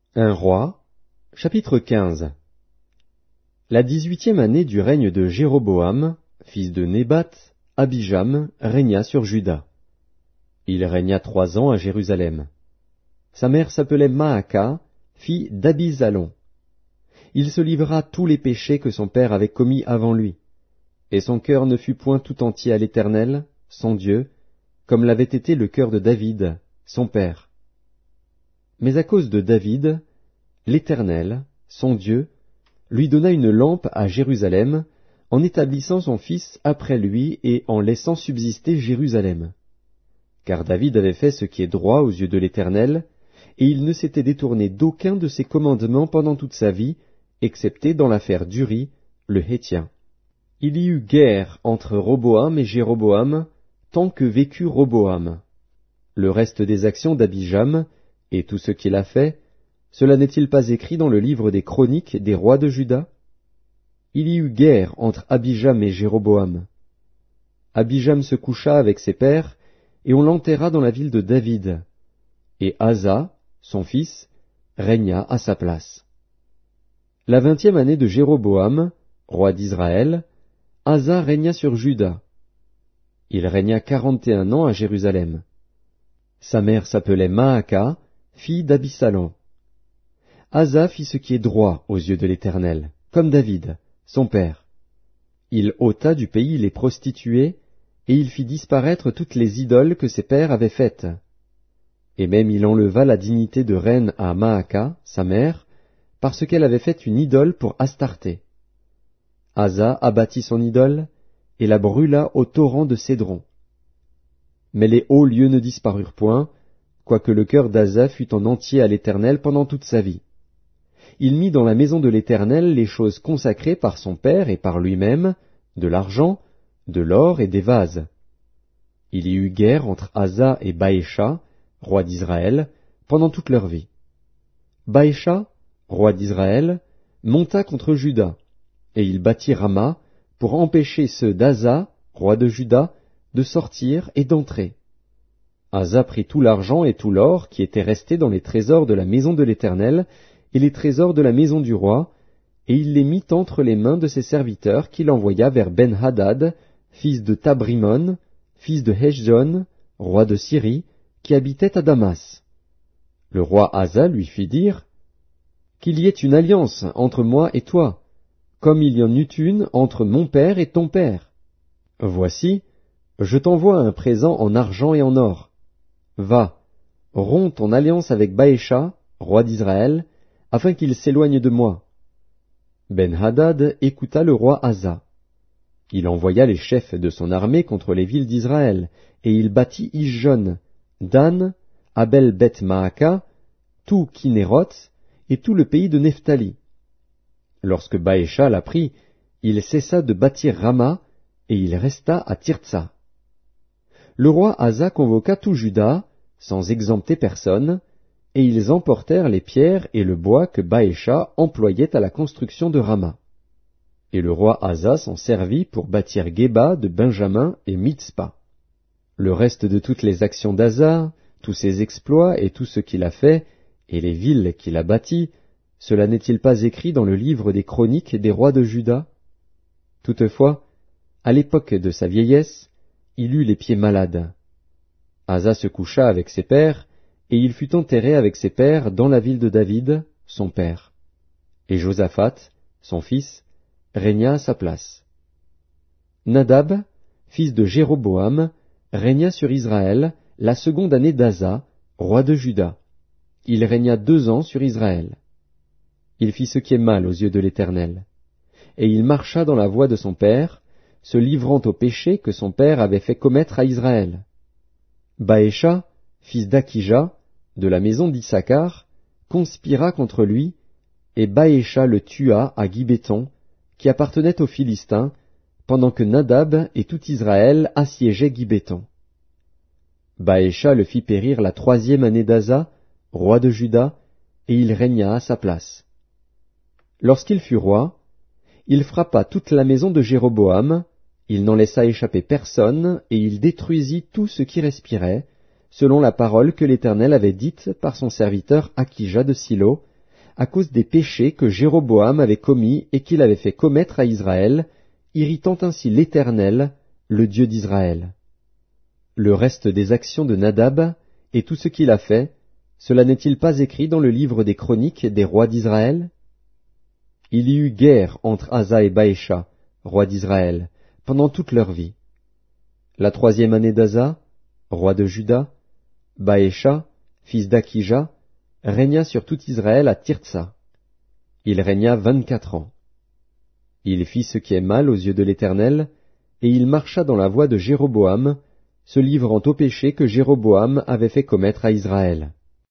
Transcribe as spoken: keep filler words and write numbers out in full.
Un roi, chapitre quinze. La dix-huitième année du règne de Jéroboam, fils de Nébat, Abijam régna sur Juda. Il régna trois ans à Jérusalem. Sa mère s'appelait Maaka, fille d'Abisalon. Il se livra à tous les péchés que son père avait commis avant lui, et son cœur ne fut point tout entier à l'Éternel, son Dieu, comme l'avait été le cœur de David, son père. Mais à cause de David, l'Éternel, son Dieu, lui donna une lampe à Jérusalem, en établissant son fils après lui et en laissant subsister Jérusalem. Car David avait fait ce qui est droit aux yeux de l'Éternel, et il ne s'était détourné d'aucun de ses commandements pendant toute sa vie, excepté dans l'affaire d'Uri, le Héthien. Il y eut guerre entre Roboam et Jéroboam, tant que vécut Roboam. Le reste des actions d'Abijam, et tout ce qu'il a fait, cela n'est-il pas écrit dans le livre des chroniques des rois de Juda? Il y eut guerre entre Abijam et Jéroboam. Abijam se coucha avec ses pères, et on l'enterra dans la ville de David. Et Asa, son fils, régna à sa place. La vingtième année de Jéroboam, roi d'Israël, Asa régna sur Juda. Il régna quarante et un ans à Jérusalem. Sa mère s'appelait Maaka, fille d'Abisalon. Asa fit ce qui est droit aux yeux de l'Éternel, comme David, son père. Il ôta du pays les prostituées, et il fit disparaître toutes les idoles que ses pères avaient faites. Et même il enleva la dignité de reine à Maaka, sa mère, parce qu'elle avait fait une idole pour Astarté. Asa abattit son idole, et la brûla au torrent de Cédron. Mais les hauts lieux ne disparurent point, quoique le cœur d'Asa fût en entier à l'Éternel pendant toute sa vie. Il mit dans la maison de l'Éternel les choses consacrées par son père et par lui-même, de l'argent, de l'or et des vases. Il y eut guerre entre Asa et Baécha, roi d'Israël, pendant toute leur vie. Baécha, roi d'Israël, monta contre Juda, et il bâtit Rama pour empêcher ceux d'Asa, roi de Juda, de sortir et d'entrer. Asa prit tout l'argent et tout l'or qui étaient restés dans les trésors de la maison de l'Éternel et les trésors de la maison du roi, et il les mit entre les mains de ses serviteurs qu'il envoya vers Ben-Hadad, fils de Tabrimon, fils de Heshjon, roi de Syrie, qui habitait à Damas. Le roi Asa lui fit dire, « Qu'il y ait une alliance entre moi et toi, comme il y en eut une entre mon père et ton père. Voici, je t'envoie un présent en argent et en or. Va, romps ton alliance avec Baécha, roi d'Israël, afin qu'il s'éloigne de moi. » Ben-Hadad écouta le roi Asa. Il envoya les chefs de son armée contre les villes d'Israël, et il bâtit Ijon, Dan, Abel-Beth-Maaka, tout Kinéroth, et tout le pays de Nephtali. Lorsque Baécha l'apprit, il cessa de bâtir Rama, et il resta à Tirtsa. Le roi Asa convoqua tout Juda, sans exempter personne, et ils emportèrent les pierres et le bois que Baécha employait à la construction de Rama. Et le roi Asa s'en servit pour bâtir Géba de Benjamin et Mitzpa. Le reste de toutes les actions d'Asa, tous ses exploits et tout ce qu'il a fait, et les villes qu'il a bâties, cela n'est-il pas écrit dans le livre des chroniques des rois de Juda? Toutefois, à l'époque de sa vieillesse, il eut les pieds malades. Asa se coucha avec ses pères, et il fut enterré avec ses pères dans la ville de David, son père. Et Josaphat, son fils, régna à sa place. Nadab, fils de Jéroboam, régna sur Israël la seconde année d'Asa, roi de Juda. Il régna deux ans sur Israël. Il fit ce qui est mal aux yeux de l'Éternel. Et il marcha dans la voie de son père, se livrant au péché que son père avait fait commettre à Israël. Baécha, fils d'Akija, de la maison d'Issachar, conspira contre lui, et Baécha le tua à Gibéton, qui appartenait aux Philistins, pendant que Nadab et tout Israël assiégeaient Gibéton. Baécha le fit périr la troisième année d'Asa, roi de Juda, et il régna à sa place. Lorsqu'il fut roi, il frappa toute la maison de Jéroboam, il n'en laissa échapper personne, et il détruisit tout ce qui respirait, selon la parole que l'Éternel avait dite par son serviteur Akija de Silo, à cause des péchés que Jéroboam avait commis et qu'il avait fait commettre à Israël, irritant ainsi l'Éternel, le Dieu d'Israël. Le reste des actions de Nadab et tout ce qu'il a fait, cela n'est-il pas écrit dans le livre des chroniques des rois d'Israël? Il y eut guerre entre Asa et Baécha, roi d'Israël, pendant toute leur vie. La troisième année d'Asa, roi de Juda, Baécha, fils d'Akija, régna sur tout Israël à Tirtsa. Il régna vingt-quatre ans. Il fit ce qui est mal aux yeux de l'Éternel, et il marcha dans la voie de Jéroboam, se livrant au péché que Jéroboam avait fait commettre à Israël.